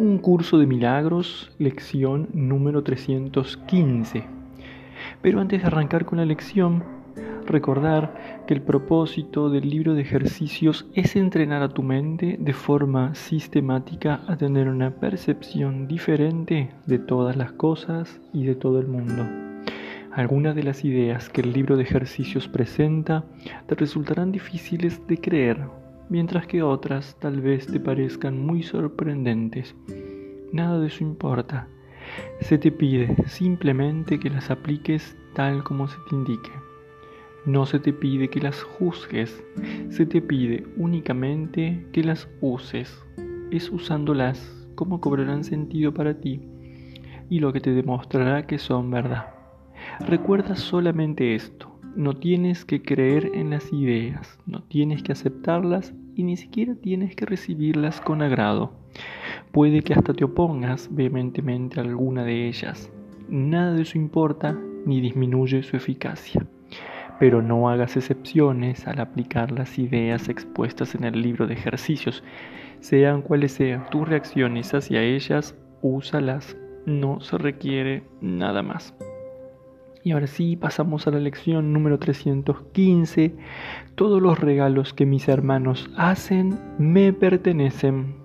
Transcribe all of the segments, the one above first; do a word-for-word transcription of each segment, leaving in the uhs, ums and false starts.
Un curso de milagros, lección número trescientos quince. Pero antes de arrancar con la lección, recordar que el propósito del libro de ejercicios es entrenar a tu mente de forma sistemática a tener una percepción diferente de todas las cosas y de todo el mundo. Algunas de las ideas que el libro de ejercicios presenta te resultarán difíciles de creer, mientras que otras tal vez te parezcan muy sorprendentes. Nada de eso importa. Se te pide simplemente que las apliques tal como se te indique. No se te pide que las juzgues, se te pide únicamente que las uses. Es usándolas como cobrarán sentido para ti y lo que te demostrará que son verdad. Recuerda solamente esto. No tienes que creer en las ideas, no tienes que aceptarlas y ni siquiera tienes que recibirlas con agrado. Puede que hasta te opongas vehementemente a alguna de ellas. Nada de eso importa ni disminuye su eficacia. Pero no hagas excepciones al aplicar las ideas expuestas en el libro de ejercicios. Sean cuales sean tus reacciones hacia ellas, úsalas. No se requiere nada más. Y ahora sí, pasamos a la lección número trescientos quince. Todos los regalos que mis hermanos hacen me pertenecen.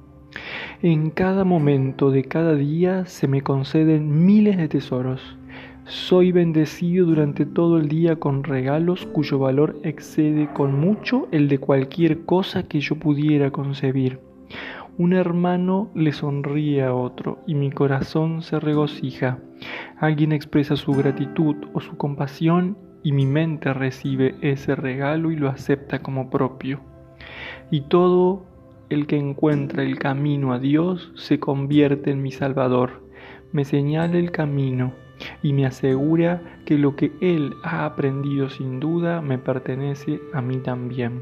En cada momento de cada día se me conceden miles de tesoros. Soy bendecido durante todo el día con regalos cuyo valor excede con mucho el de cualquier cosa que yo pudiera concebir. Un hermano le sonríe a otro y mi corazón se regocija. Alguien expresa su gratitud o su compasión y mi mente recibe ese regalo y lo acepta como propio. Y todo el que encuentra el camino a Dios se convierte en mi Salvador. Me señala el camino y me asegura que lo que Él ha aprendido sin duda me pertenece a mí también.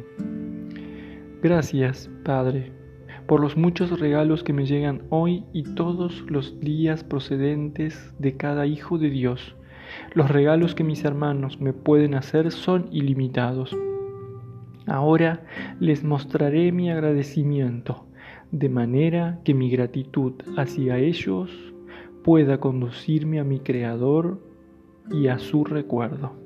Gracias, Padre, por los muchos regalos que me llegan hoy y todos los días procedentes de cada hijo de Dios. Los regalos que mis hermanos me pueden hacer son ilimitados. Ahora les mostraré mi agradecimiento, de manera que mi gratitud hacia ellos pueda conducirme a mi Creador y a su recuerdo.